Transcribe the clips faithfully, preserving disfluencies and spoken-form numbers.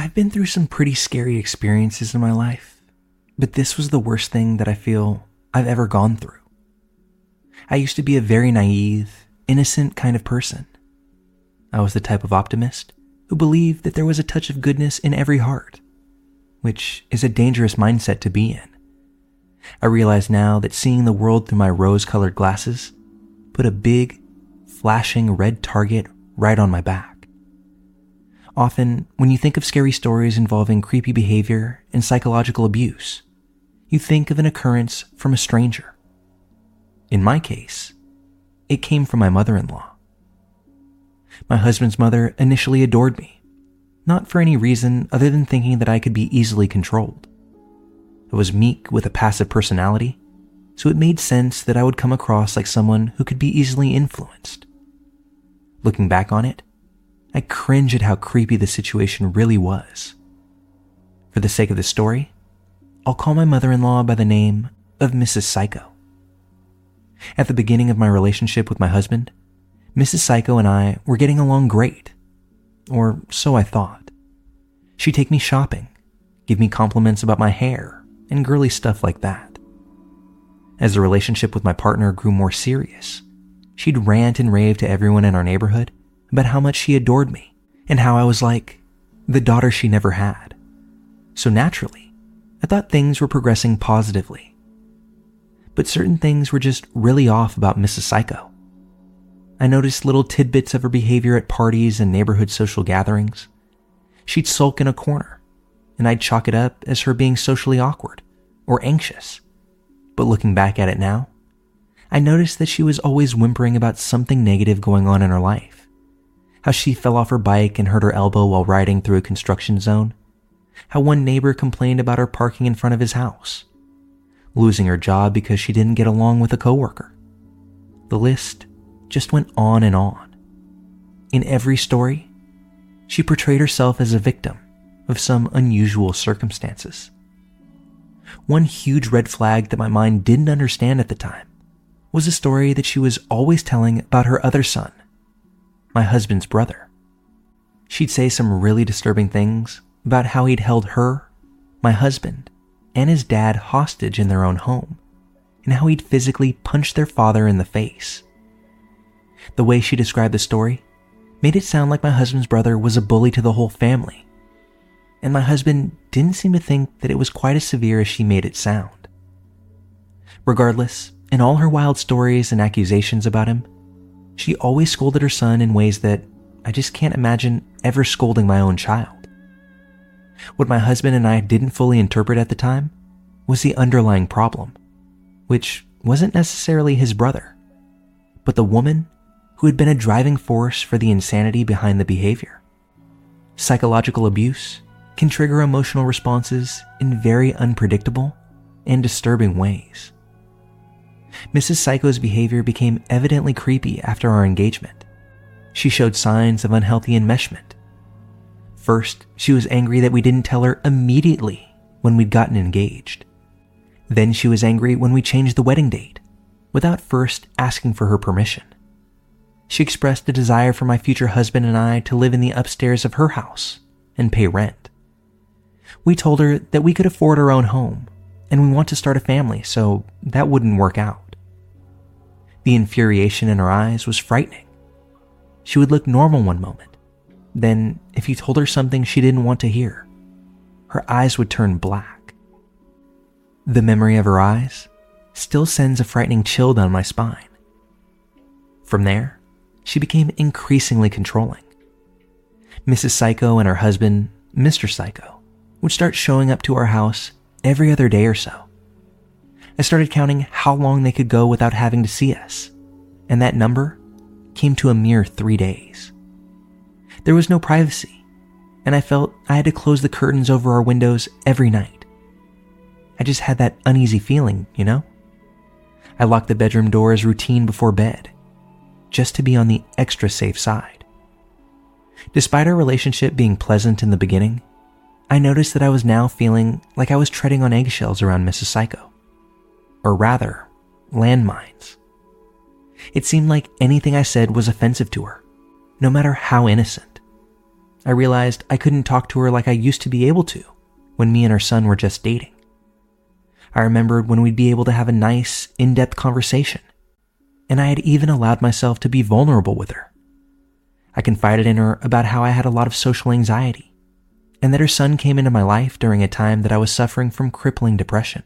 I've been through some pretty scary experiences in my life, but this was the worst thing that I feel I've ever gone through. I used to be a very naive, innocent kind of person. I was the type of optimist who believed that there was a touch of goodness in every heart, which is a dangerous mindset to be in. I realize now that seeing the world through my rose-colored glasses put a big, flashing red target right on my back. Often, when you think of scary stories involving creepy behavior and psychological abuse, you think of an occurrence from a stranger. In my case, it came from my mother-in-law. My husband's mother initially adored me, not for any reason other than thinking that I could be easily controlled. I was meek with a passive personality, so it made sense that I would come across like someone who could be easily influenced. Looking back on it, I cringe at how creepy the situation really was. For the sake of the story, I'll call my mother-in-law by the name of Missus Psycho. At the beginning of my relationship with my husband, Missus Psycho and I were getting along great, or so I thought. She'd take me shopping, give me compliments about my hair, and girly stuff like that. As the relationship with my partner grew more serious, she'd rant and rave to everyone in our neighborhood about how much she adored me and how I was like the daughter she never had. So naturally, I thought things were progressing positively. But certain things were just really off about Missus Psycho. I noticed little tidbits of her behavior at parties and neighborhood social gatherings. She'd sulk in a corner, and I'd chalk it up as her being socially awkward or anxious. But looking back at it now, I noticed that she was always whimpering about something negative going on in her life. How she fell off her bike and hurt her elbow while riding through a construction zone. How one neighbor complained about her parking in front of his house. Losing her job because she didn't get along with a coworker. The list just went on and on. In every story, she portrayed herself as a victim of some unusual circumstances. One huge red flag that my mind didn't understand at the time was a story that she was always telling about her other son, my husband's brother. She'd say some really disturbing things about how he'd held her, my husband, and his dad hostage in their own home, and how he'd physically punched their father in the face. The way she described the story made it sound like my husband's brother was a bully to the whole family, and my husband didn't seem to think that it was quite as severe as she made it sound. Regardless, in all her wild stories and accusations about him, she always scolded her son in ways that I just can't imagine ever scolding my own child. What my husband and I didn't fully interpret at the time was the underlying problem, which wasn't necessarily his brother, but the woman who had been a driving force for the insanity behind the behavior. Psychological abuse can trigger emotional responses in very unpredictable and disturbing ways. Missus Psycho's behavior became evidently creepy after our engagement. She showed signs of unhealthy enmeshment. First, she was angry that we didn't tell her immediately when we'd gotten engaged. Then she was angry when we changed the wedding date, without first asking for her permission. She expressed a desire for my future husband and I to live in the upstairs of her house and pay rent. We told her that we could afford our own home, and we want to start a family, so that wouldn't work out. The infuriation in her eyes was frightening. She would look normal one moment. Then, if you told her something she didn't want to hear, her eyes would turn black. The memory of her eyes still sends a frightening chill down my spine. From there, she became increasingly controlling. Missus Psycho and her husband, Mister Psycho, would start showing up to our house every other day or so. I started counting how long they could go without having to see us, and that number came to a mere three days. There was no privacy, and I felt I had to close the curtains over our windows every night. I just had that uneasy feeling, you know? I locked the bedroom door as routine before bed, just to be on the extra safe side. Despite our relationship being pleasant in the beginning, I noticed that I was now feeling like I was treading on eggshells around Missus Psycho. Or rather, landmines. It seemed like anything I said was offensive to her, no matter how innocent. I realized I couldn't talk to her like I used to be able to when me and her son were just dating. I remembered when we'd be able to have a nice, in-depth conversation, and I had even allowed myself to be vulnerable with her. I confided in her about how I had a lot of social anxiety, and that her son came into my life during a time that I was suffering from crippling depression.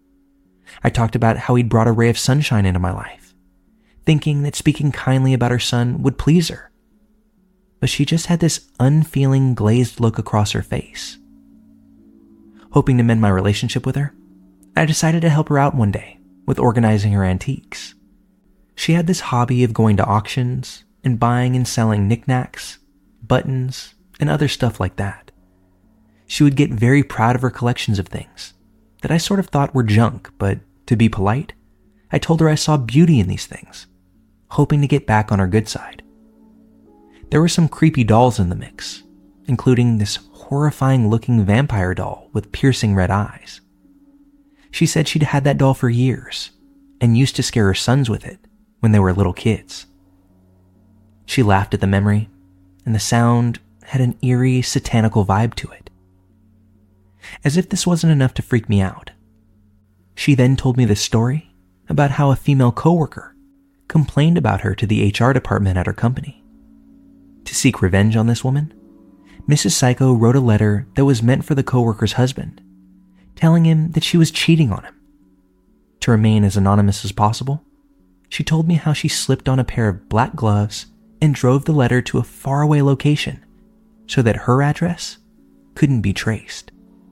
I talked about how he'd brought a ray of sunshine into my life, thinking that speaking kindly about her son would please her. But she just had this unfeeling, glazed look across her face. Hoping to mend my relationship with her, I decided to help her out one day with organizing her antiques. She had this hobby of going to auctions and buying and selling knickknacks, buttons, and other stuff like that. She would get very proud of her collections of things that I sort of thought were junk, but to be polite, I told her I saw beauty in these things, hoping to get back on her good side. There were some creepy dolls in the mix, including this horrifying-looking vampire doll with piercing red eyes. She said she'd had that doll for years and used to scare her sons with it when they were little kids. She laughed at the memory, and the sound had an eerie, satanical vibe to it. As if this wasn't enough to freak me out, she then told me this story about how a female coworker complained about her to the H R department at her company. To seek revenge on this woman, Missus Psycho wrote a letter that was meant for the coworker's husband, telling him that she was cheating on him. To remain as anonymous as possible, she told me how she slipped on a pair of black gloves and drove the letter to a faraway location so that her address couldn't be traced.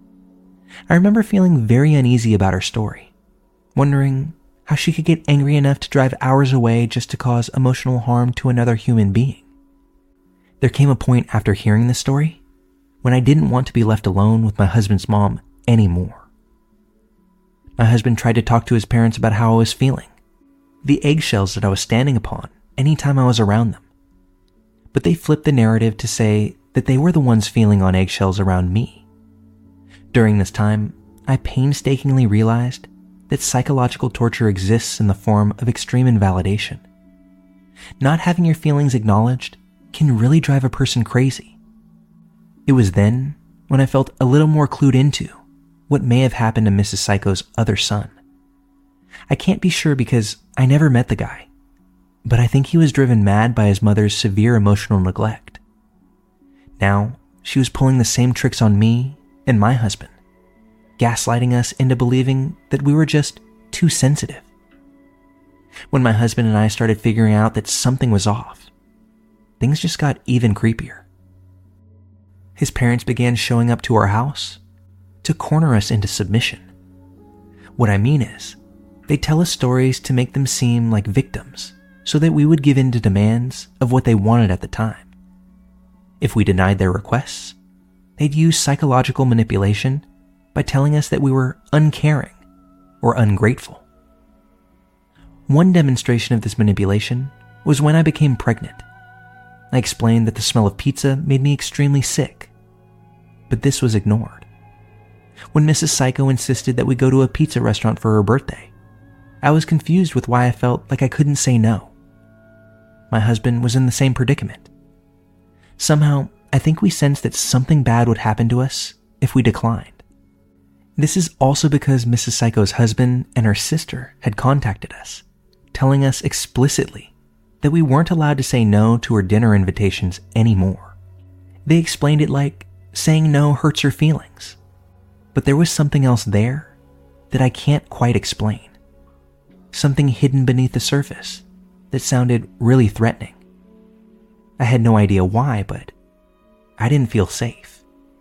I remember feeling very uneasy about her story, wondering how she could get angry enough to drive hours away just to cause emotional harm to another human being. There came a point after hearing this story when I didn't want to be left alone with my husband's mom anymore. My husband tried to talk to his parents about how I was feeling, the eggshells that I was standing upon anytime I was around them. But they flipped the narrative to say that they were the ones feeling on eggshells around me. During this time, I painstakingly realized that psychological torture exists in the form of extreme invalidation. Not having your feelings acknowledged can really drive a person crazy. It was then when I felt a little more clued into what may have happened to Missus Psycho's other son. I can't be sure because I never met the guy, but I think he was driven mad by his mother's severe emotional neglect. Now, she was pulling the same tricks on me and my husband, gaslighting us into believing that we were just too sensitive. When my husband and I started figuring out that something was off, things just got even creepier. His parents began showing up to our house to corner us into submission. What I mean is, they tell us stories to make them seem like victims so that we would give in to demands of what they wanted at the time. If we denied their requests, they'd use psychological manipulation by telling us that we were uncaring or ungrateful. One demonstration of this manipulation was when I became pregnant. I explained that the smell of pizza made me extremely sick, but this was ignored. When Missus Psycho insisted that we go to a pizza restaurant for her birthday, I was confused with why I felt like I couldn't say no. My husband was in the same predicament. Somehow, I think we sensed that something bad would happen to us if we declined. This is also because Missus Psycho's husband and her sister had contacted us, telling us explicitly that we weren't allowed to say no to her dinner invitations anymore. They explained it like saying no hurts her feelings, but there was something else there that I can't quite explain. Something hidden beneath the surface that sounded really threatening. I had no idea why, but I didn't feel safe.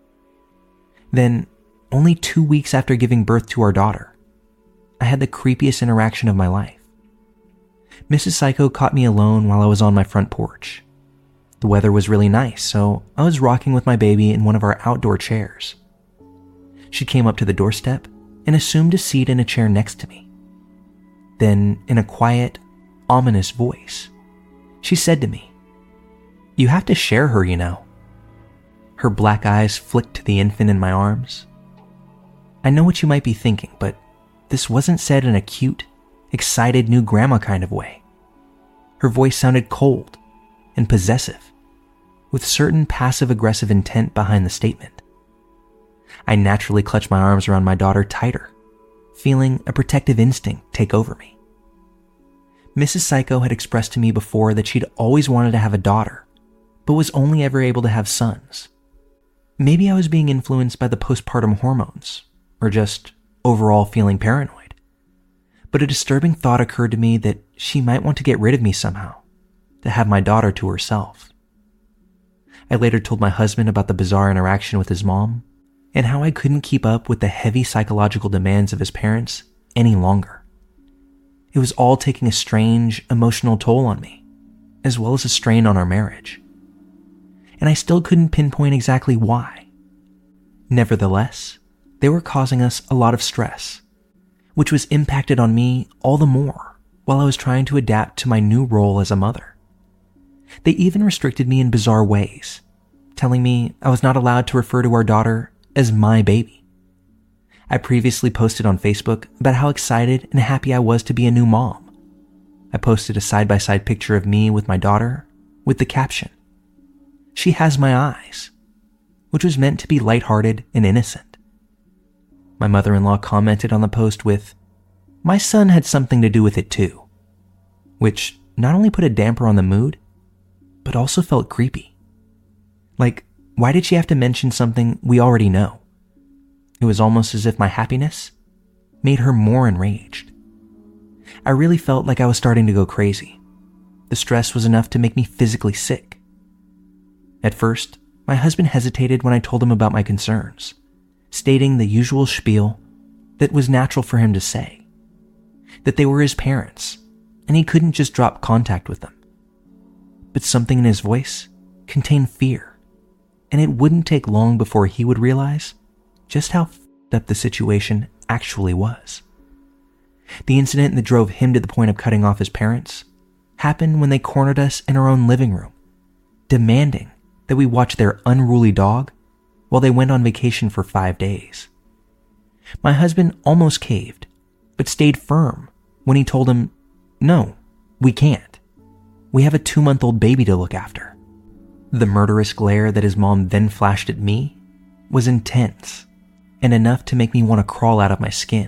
Then, only two weeks after giving birth to our daughter, I had the creepiest interaction of my life. Missus Psycho caught me alone while I was on my front porch. The weather was really nice, so I was rocking with my baby in one of our outdoor chairs. She came up to the doorstep and assumed a seat in a chair next to me. Then, in a quiet, ominous voice, she said to me, "You have to share her, you know." Her black eyes flicked to the infant in my arms. I know what you might be thinking, but this wasn't said in a cute, excited new grandma kind of way. Her voice sounded cold and possessive, with certain passive-aggressive intent behind the statement. I naturally clutched my arms around my daughter tighter, feeling a protective instinct take over me. Missus Psycho had expressed to me before that she'd always wanted to have a daughter, but was only ever able to have sons. Maybe I was being influenced by the postpartum hormones, or just overall feeling paranoid. But a disturbing thought occurred to me that she might want to get rid of me somehow, to have my daughter to herself. I later told my husband about the bizarre interaction with his mom, and how I couldn't keep up with the heavy psychological demands of his parents any longer. It was all taking a strange, emotional toll on me, as well as a strain on our marriage. And I still couldn't pinpoint exactly why. Nevertheless, they were causing us a lot of stress, which was impacted on me all the more while I was trying to adapt to my new role as a mother. They even restricted me in bizarre ways, telling me I was not allowed to refer to our daughter as my baby. I previously posted on Facebook about how excited and happy I was to be a new mom. I posted a side-by-side picture of me with my daughter with the caption, "She has my eyes," which was meant to be lighthearted and innocent. My mother-in-law commented on the post with, "My son had something to do with it too," which not only put a damper on the mood, but also felt creepy. Like, why did she have to mention something we already know? It was almost as if my happiness made her more enraged. I really felt like I was starting to go crazy. The stress was enough to make me physically sick. At first, my husband hesitated when I told him about my concerns, stating the usual spiel that was natural for him to say, that they were his parents, and he couldn't just drop contact with them. But something in his voice contained fear, and it wouldn't take long before he would realize just how f***ed up the situation actually was. The incident that drove him to the point of cutting off his parents happened when they cornered us in our own living room, demanding that we watch their unruly dog while they went on vacation for five days. My husband almost caved, but stayed firm when he told him, "No, we can't. We have a two-month-old baby to look after." The murderous glare that his mom then flashed at me was intense and enough to make me want to crawl out of my skin.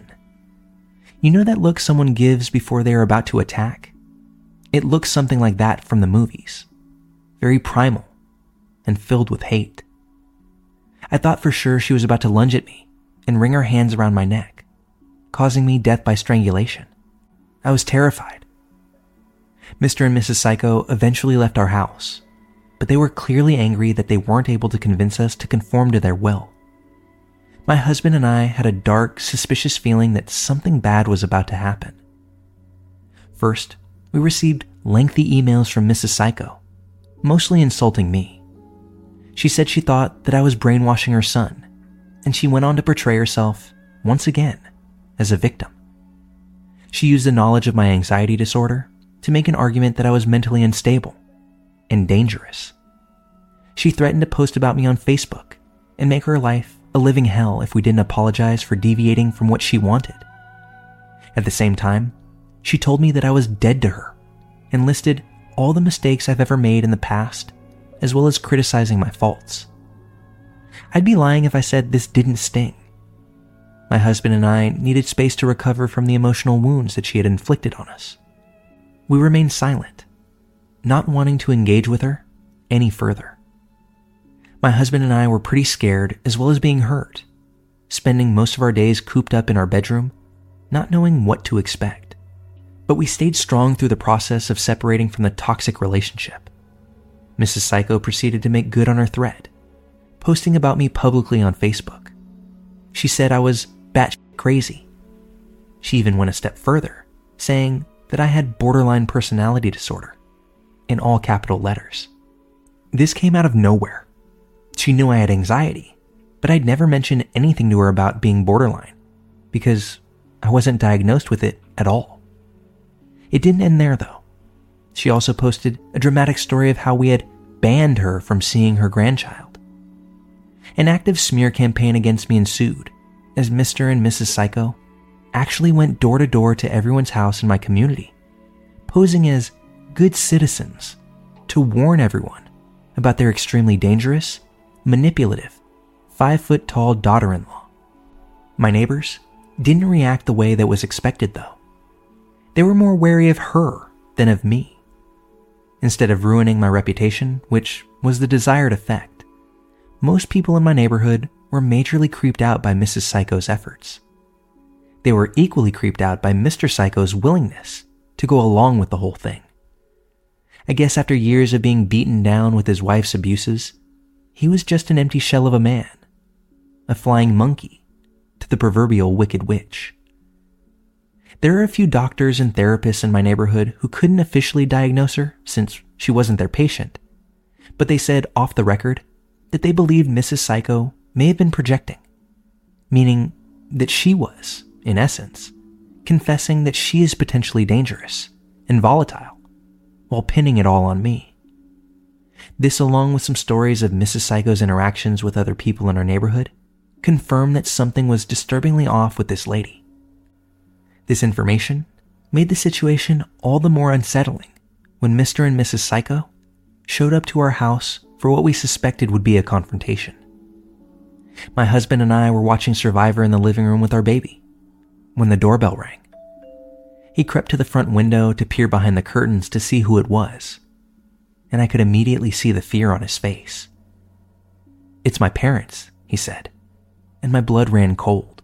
You know that look someone gives before they are about to attack? It looks something like that from the movies. Very primal and filled with hate. I thought for sure she was about to lunge at me and wring her hands around my neck, causing me death by strangulation. I was terrified. Mister and Missus Psycho eventually left our house, but they were clearly angry that they weren't able to convince us to conform to their will. My husband and I had a dark, suspicious feeling that something bad was about to happen. First, we received lengthy emails from Missus Psycho, mostly insulting me. She said she thought that I was brainwashing her son, and she went on to portray herself, once again, as a victim. She used the knowledge of my anxiety disorder to make an argument that I was mentally unstable and dangerous. She threatened to post about me on Facebook and make her life a living hell if we didn't apologize for deviating from what she wanted. At the same time, she told me that I was dead to her and listed all the mistakes I've ever made in the past, as well as criticizing my faults. I'd be lying if I said this didn't sting. My husband and I needed space to recover from the emotional wounds that she had inflicted on us. We remained silent, not wanting to engage with her any further. My husband and I were pretty scared as well as being hurt, spending most of our days cooped up in our bedroom, not knowing what to expect. But we stayed strong through the process of separating from the toxic relationship. Missus Psycho proceeded to make good on her threat, posting about me publicly on Facebook. She said I was batshit crazy. She even went a step further, saying that I had borderline personality disorder, in all capital letters. This came out of nowhere. She knew I had anxiety, but I'd never mentioned anything to her about being borderline, because I wasn't diagnosed with it at all. It didn't end there, though. She also posted a dramatic story of how we had banned her from seeing her grandchild. An active smear campaign against me ensued, as Mister and Missus Psycho actually went door to door to everyone's house in my community, posing as good citizens to warn everyone about their extremely dangerous, manipulative, five-foot-tall daughter-in-law. My neighbors didn't react the way that was expected, though. They were more wary of her than of me. Instead of ruining my reputation, which was the desired effect, most people in my neighborhood were majorly creeped out by Missus Psycho's efforts. They were equally creeped out by Mister Psycho's willingness to go along with the whole thing. I guess after years of being beaten down with his wife's abuses, he was just an empty shell of a man, a flying monkey to the proverbial wicked witch. There are a few doctors and therapists in my neighborhood who couldn't officially diagnose her since she wasn't their patient, but they said off the record that they believed Missus Psycho may have been projecting, meaning that she was, in essence, confessing that she is potentially dangerous and volatile, while pinning it all on me. This, along with some stories of Missus Psycho's interactions with other people in our neighborhood, confirmed that something was disturbingly off with this lady. This information made the situation all the more unsettling when Mister and Missus Psycho showed up to our house for what we suspected would be a confrontation. My husband and I were watching Survivor in the living room with our baby when the doorbell rang. He crept to the front window to peer behind the curtains to see who it was, and I could immediately see the fear on his face. "It's my parents," he said, and my blood ran cold.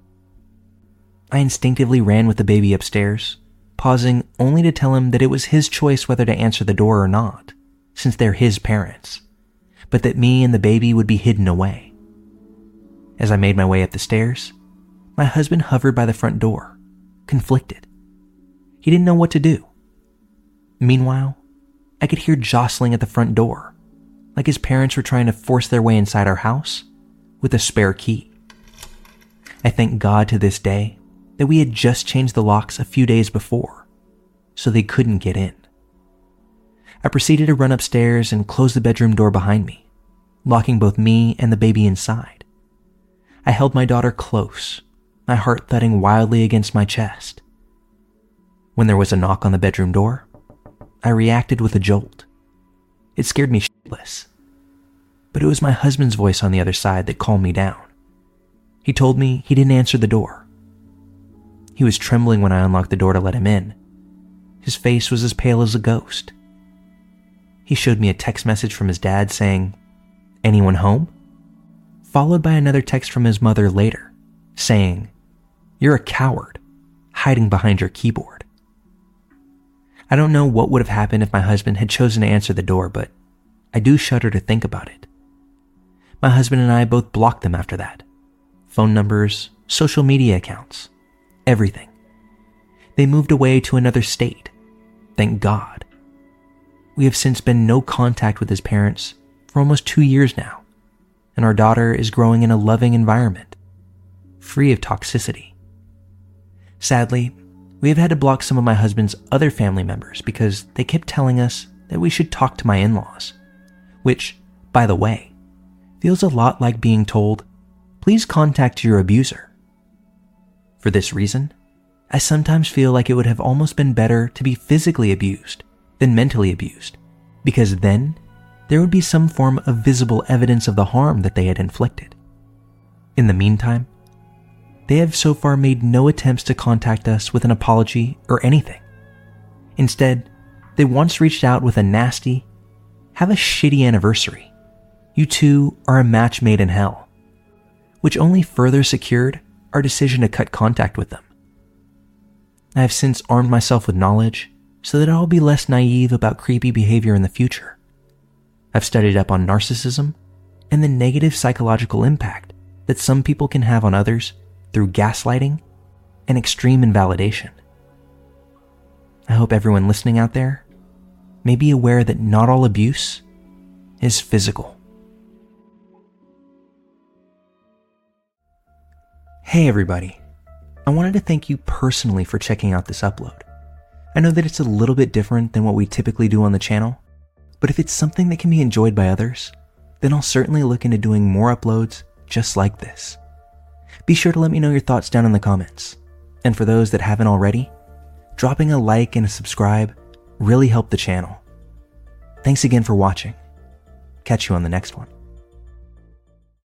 I instinctively ran with the baby upstairs, pausing only to tell him that it was his choice whether to answer the door or not, since they're his parents, but that me and the baby would be hidden away. As I made my way up the stairs, my husband hovered by the front door, conflicted. He didn't know what to do. Meanwhile, I could hear jostling at the front door, like his parents were trying to force their way inside our house with a spare key. I thank God to this day that we had just changed the locks a few days before, so they couldn't get in. I proceeded to run upstairs and close the bedroom door behind me, locking both me and the baby inside. I held my daughter close, my heart thudding wildly against my chest. When there was a knock on the bedroom door, I reacted with a jolt. It scared me shitless, but it was my husband's voice on the other side that calmed me down. He told me he didn't answer the door. He was trembling when I unlocked the door to let him in. His face was as pale as a ghost. He showed me a text message from his dad saying, "Anyone home?" Followed by another text from his mother later, saying, "You're a coward, hiding behind your keyboard." I don't know what would have happened if my husband had chosen to answer the door, but I do shudder to think about it. My husband and I both blocked them after that. Phone numbers, social media accounts, everything. They moved away to another state. Thank God. We have since been no contact with his parents for almost two years now, and our daughter is growing in a loving environment, free of toxicity. Sadly, we have had to block some of my husband's other family members because they kept telling us that we should talk to my in-laws, which, by the way, feels a lot like being told, "Please contact your abuser." For this reason, I sometimes feel like it would have almost been better to be physically abused than mentally abused, because then there would be some form of visible evidence of the harm that they had inflicted. In the meantime, they have so far made no attempts to contact us with an apology or anything. Instead, they once reached out with a nasty, "Have a shitty anniversary. You two are a match made in hell," which only further secured our decision to cut contact with them. I have since armed myself with knowledge so that I'll be less naive about creepy behavior in the future. I've studied up on narcissism and the negative psychological impact that some people can have on others through gaslighting and extreme invalidation. I hope everyone listening out there may be aware that not all abuse is physical. Hey everybody, I wanted to thank you personally for checking out this upload. I know that it's a little bit different than what we typically do on the channel, but if it's something that can be enjoyed by others, then I'll certainly look into doing more uploads just like this. Be sure to let me know your thoughts down in the comments, and for those that haven't already, dropping a like and a subscribe really help the channel. Thanks again for watching. Catch catch you on the next one.